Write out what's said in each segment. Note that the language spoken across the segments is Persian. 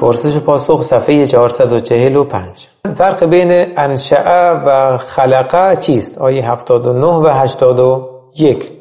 پرسش و پاسخ صفحه 445. فرق بین انشأ و خلقه چیست؟ آیه 79 و 81.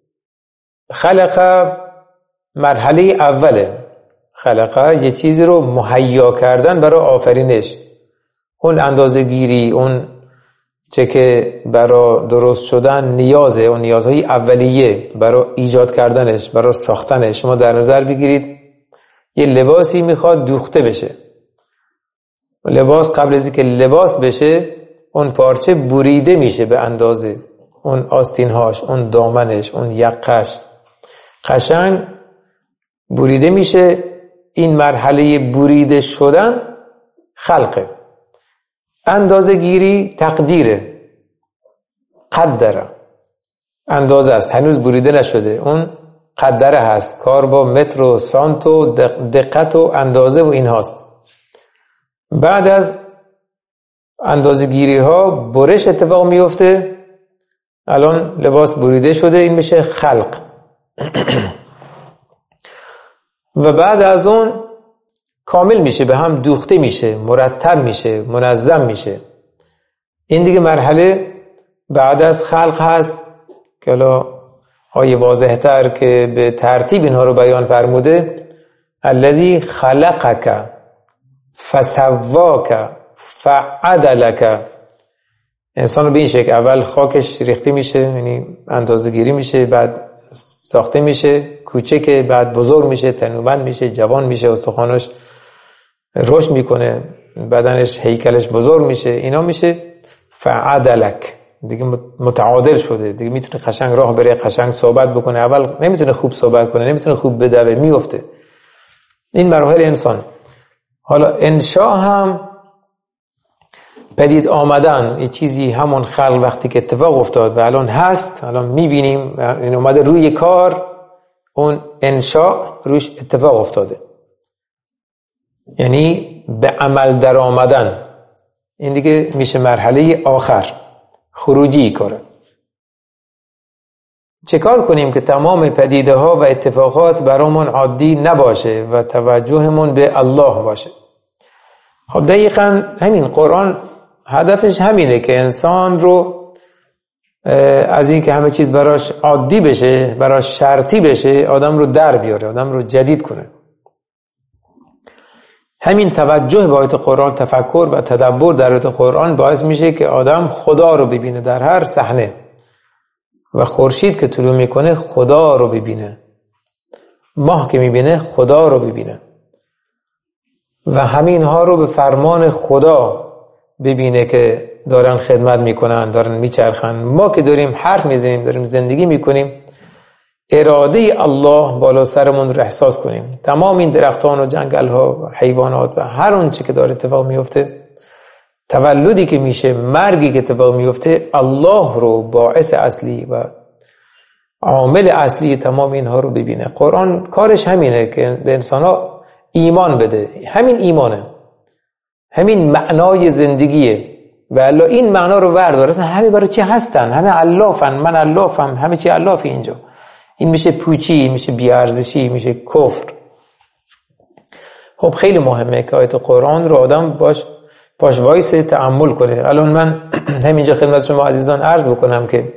خلقه مرحله اوله. خلقه یه چیزی رو مهیا کردن برای آفرینش. اون اندازه گیری، اون چه که برای درست شدن نیازه، اون نیازهای اولیه برای ایجاد کردنش، برای ساختنش. شما در نظر بگیرید یه لباسی میخواد دوخته بشه. لباس قبل از اینکه لباس بشه اون پارچه بریده میشه به اندازه، اون آستینهاش، اون دامنش، اون یقش قشنگ بریده میشه. این مرحله بریده شدن خلقه. اندازه گیری تقدیره، قدره، اندازه است، هنوز بریده نشده، اون قدره هست، کار با متر و سانت و دقت و اندازه و این هاست. بعد از اندازه گیری ها برش اتفاق میفته. الان لباس بریده شده، این میشه خلق. و بعد از اون کامل میشه، به هم دوخته میشه، مرتب میشه، منظم میشه. این دیگه مرحله بعد از خلق هست که حالا آیه واضح‌تر که به ترتیب اینها رو بیان فرموده. الذی خلقک فسواک فعدلک. انسان رو به این شکل اول خاکش ریخته میشه، یعنی اندازه گیری میشه، بعد ساخته میشه، کوچکه، بعد بزرگ میشه، تنومند میشه، جوان میشه، استخوانش رشد میکنه، بدنش هیکلش بزرگ میشه، اینا میشه فعدلک. دیگه متعادل شده، دیگه میتونه قشنگ راه بره، قشنگ صحبت بکنه. اول نمیتونه خوب صحبت کنه، نمیتونه خوب بدوه، میفته. این مراحل انسان. حالا انشاء هم پدید آمدن، این چیزی همون خلق وقتی که اتفاق افتاد و الان هست، الان میبینیم این اومده روی کار، اون انشاء روش اتفاق افتاده، یعنی به عمل در آمدن. این دیگه میشه مرحله آخر، خروجی کاره. چه کار کنیم که تمام پدیده ها و اتفاقات برامون عادی نباشه و توجهمون به الله باشه؟ خب دقیقاً همین قرآن هدفش همینه که انسان رو از این که همه چیز براش عادی بشه، براش شرطی بشه، آدم رو در بیاره، آدم رو جدید کنه. همین توجه به آیات قرآن، تفکر و تدبر در آیات قرآن باعث میشه که آدم خدا رو ببینه در هر صحنه. و خورشید که طلوع میکنه خدا رو ببینه، ماه که میبینه خدا رو ببینه و همین ها رو به فرمان خدا ببینه که دارن خدمت میکنن، دارن میچرخن. ما که داریم حرف میزنیم، داریم زندگی میکنیم، اراده الله بالا سرمون رو احساس کنیم. تمام این درختان و جنگل ها و حیوانات و هر اون چی که داره اتفاق میفته، تولدی که میشه، مرگی که اتفاق میفته، الله رو باعث اصلی و عامل اصلی تمام اینها رو ببینه. قرآن کارش همینه که به انسان ها ایمان بده. همین ایمانه، همین معنای زندگیه. و الله این معنا رو برداره. اصلا همه برای چی هستن؟ همه علافن، من علافم، همه چی علافی اینجا. این میشه پوچی، این میشه بیارزشی، میشه کفر. خب خیلی مهمه که آیت قرآن رو آدم باش وایس تأمل کنه. الان من همینجا خدمت شما عزیزان عرض بکنم که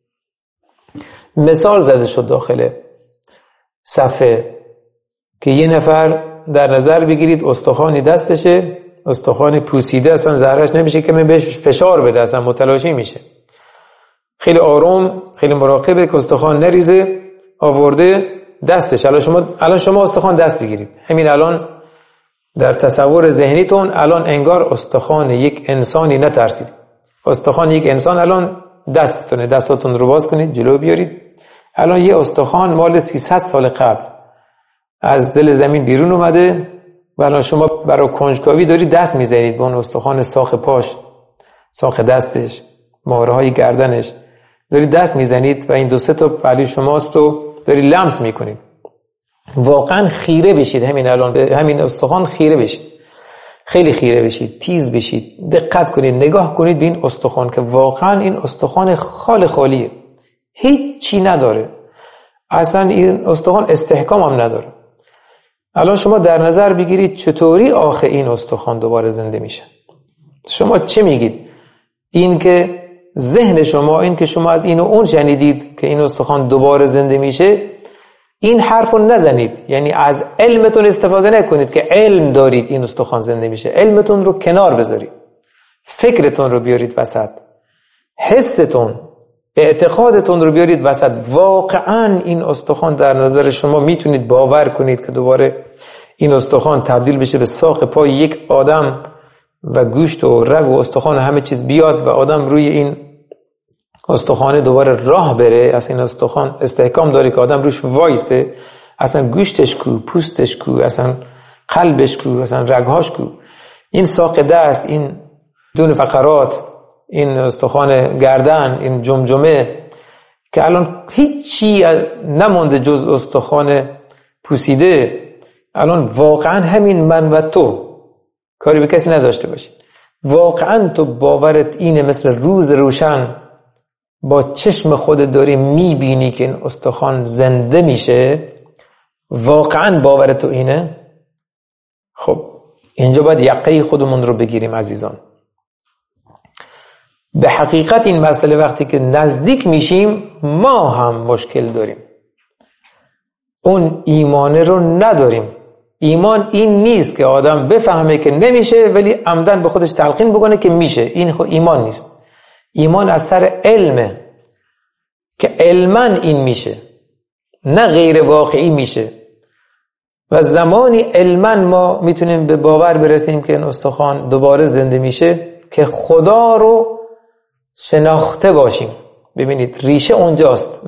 مثال زده شد داخل صفحه که یه نفر در نظر بگیرید استخوانی دستشه، استخوان پوسیده، اصلا زهرش نمیشه که من بهش فشار بده، اصلا متلاشی میشه. خیلی آروم، خیلی مراقبه که استخوان نریزه، آورده دستش. الان شما استخوان دست بگیرید، همین الان در تصور ذهنیتون الان انگار استخوان یک انسانی نترسید. استخوان یک انسان الان دستتونه، دستاتون رو باز کنید، جلو بیارید. الان یه استخوان مال 300 سال قبل از دل زمین بیرون اومده و الان شما برای کنجکاوی دارید دست میزنید به اون استخوان ساق پاش، ساق دستش، مهره های گردنش، دارید دست میزنید و این 2-3 تا پهلوی شماست و دارید لمس میکنید. واقعا خیره بشید، همین الان به همین استخوان خیره بشید، خیلی خیره بشید، تیز بشید، دقت کنید، نگاه کنید به این استخوان که واقعا این استخوان خالیه، هیچ چی نداره، اصلا این استخوان استحکام هم نداره. الان شما در نظر بگیرید چطوری آخه این استخوان دوباره زنده میشه. شما چه میگید؟ این که ذهن شما، این که شما از این و اون شنیدید که این استخوان دوباره زنده میشه، این حرف رو نزنید. یعنی از علمتون استفاده نکنید که علم دارید این استخوان زنده میشه. علمتون رو کنار بذارید، فکرتون رو بیارید وسط، حستون، اعتقادتون رو بیارید وسط. واقعا این استخوان در نظر شما میتونید باور کنید که دوباره این استخوان تبدیل بشه به ساق پای یک آدم و گوشت و رگ و استخوان و همه چیز بیاد و آدم روی این استخوان دوباره راه بره؟ اصلا این استخوان استحکام داره که آدم روش وایسه؟ اصلا گوشتش کو، پوستش کو، اصلا قلبش کو، اصلا رگهاش کو؟ این ساق دست، این دون فقرات، این استخوان گردن، این جمجمه که الان هیچی نمونده جز استخوان پوسیده، الان واقعا همین من و تو کاری به کسی نداشته باشید، واقعا تو باورت اینه مثل روز روشن با چشم خودت داری میبینی که این استخوان زنده میشه؟ واقعا باورت تو اینه؟ خب اینجا باید یقه خودمون رو بگیریم عزیزان. به حقیقت این مسئله وقتی که نزدیک میشیم ما هم مشکل داریم، اون ایمان رو نداریم. ایمان این نیست که آدم بفهمه که نمیشه ولی عمدن به خودش تلقین بکنه که میشه. این خود ایمان نیست. ایمان از سر علمه که علما این میشه، نه غیر واقعی میشه. و زمانی علما ما میتونیم به باور برسیم که این استخوان دوباره زنده میشه که خدا رو شناخته باشیم. ببینید ریشه اونجاست،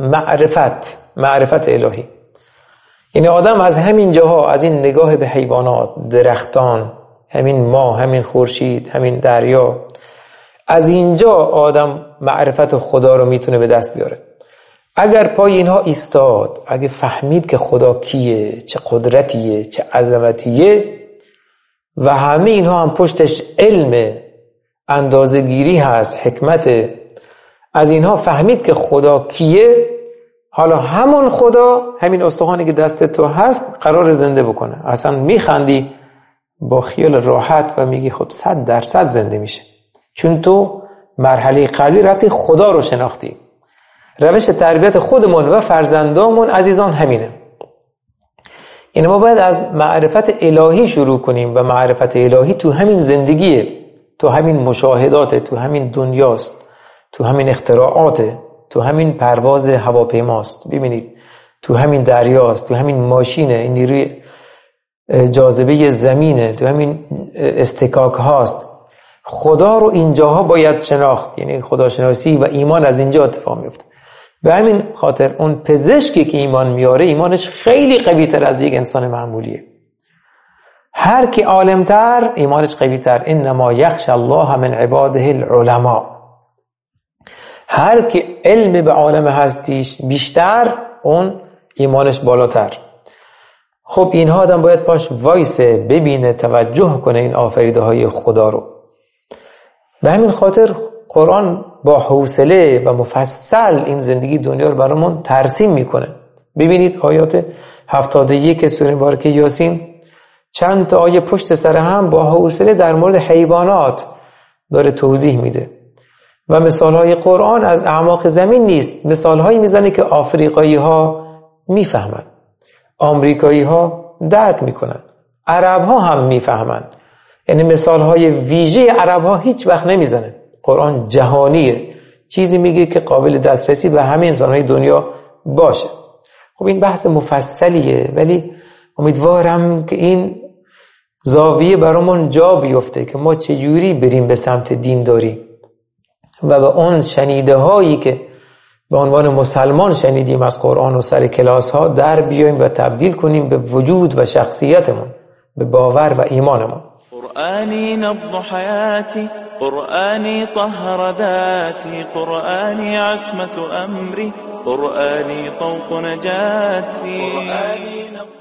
معرفت الهی. یعنی آدم از همین جاها، از این نگاه به حیوانات، درختان، همین ماه، همین خورشید، همین دریا، از اینجا آدم معرفت خدا رو میتونه به دست بیاره. اگر پای اینها ایستاد، اگه فهمید که خدا کیه، چه قدرتیه، چه عظمتیه و همه اینها هم پشتش علم، اندازه‌گیری هست، حکمت، از اینها فهمید که خدا کیه، حالا همون خدا همین استخوانی که دست تو هست قرار زنده بکنه. اصلا میخندی با خیال راحت و میگی خب 100% زنده میشه، چون تو مرحله قبلی رفتی خدا رو شناختی. روش تربیت خودمون و فرزندامون عزیزان همینه. یعنی ما باید از معرفت الهی شروع کنیم و معرفت الهی تو همین زندگیه، تو همین مشاهداته، تو همین دنیاست، تو همین اختراعاته، تو همین پرواز هواپیماست، ببینید تو همین دریاست، تو همین ماشینه، این نیروی جاذبه زمینه، تو همین استکاک هاست. خدا رو اینجاها باید شناخت. یعنی خداشناسی و ایمان از اینجا اتفاق میفته. به همین خاطر اون پزشکی که ایمان میاره ایمانش خیلی قوی تر از یک انسان معمولیه. هر کی عالمتر ایمانش قوی تر. انما یخشى الله من عباده العلماء. هر کی علم به عالم هستیش بیشتر اون ایمانش بالاتر. خب اینها آدم باید پاش وایسه، ببینه، توجه کنه این آفریده های خدا رو. به همین خاطر قرآن با حوصله و مفصل این زندگی دنیا رو برامون ترسیم میکنه. ببینید آیات 71 سوره مبارکه یاسین چند تا آیه پشت سر هم با حوصله در مورد حیوانات داره توضیح میده و مثالهای قرآن از اعماق زمین نیست، مثالهایی میزنه که آفریقایی ها میفهمن، آمریکایی ها درک میکنن، عرب ها هم میفهمن. یعنی مثالهای ویژه عرب ها هیچ وقت نمیزنه. قرآن جهانیه، چیزی میگه که قابل دسترسی به همه انسانهای دنیا باشه. خب این بحث مفصلیه، ولی امیدوارم که این زاویه برامون جا بیفته که ما چجوری بریم به سمت دینداری و به اون شنیده هایی که به عنوان مسلمان شنیدیم از قرآن و سر کلاس ها در بیاییم و تبدیل کنیم به وجود و شخصیتمون، به باور و ایمانمون. قرآني نبض حياتي، قرآني طهر ذاتي، قرآني عصمة أمري، قرآني طوق نجاتي.